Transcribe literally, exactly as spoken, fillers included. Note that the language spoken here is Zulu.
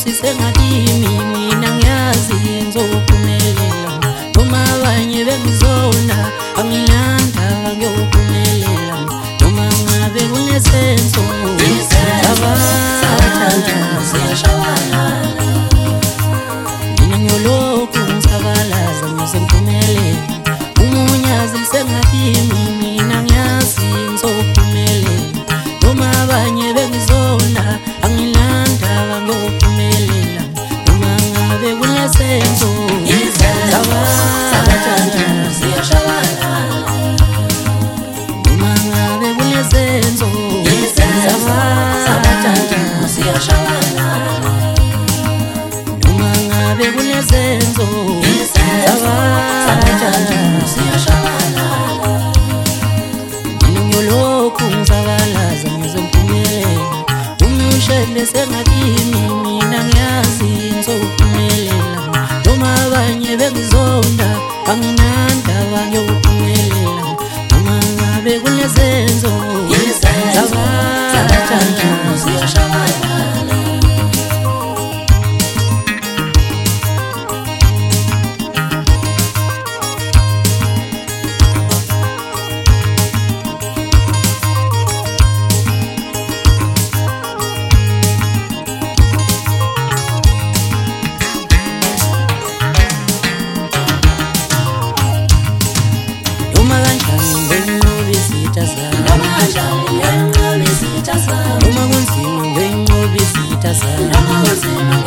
sisengakimi mina ngiyazi ngizophumelela noma abanye bengizona angilanda ngiyophumelela noma ngabe kunesenzo sabathanda siyashabalala mina ngiyolokhu ngisabalaza ngize ngiphumelela umunyazi lisengakimi mina ngiyazi ngizophumelela noma abanye bengizona angilanda ngiyophumelela noma ngabe kunesenzo sabathanda siyashabalala noma ngabe kunesenzo sabathanda siyashabalala noma ngabe kunesenzo sabathanda siyashabalala mina ngiyolokhu ngisabalaza ngize ngiphumelela umushele sengakimi mina ngiyazi ngizophumelela noma abanye bengizonda anginanda ngiyophumelela noma ngabe kunesenzo sabathanda siyashabalala Noma kunzima ngenqobi sitha sana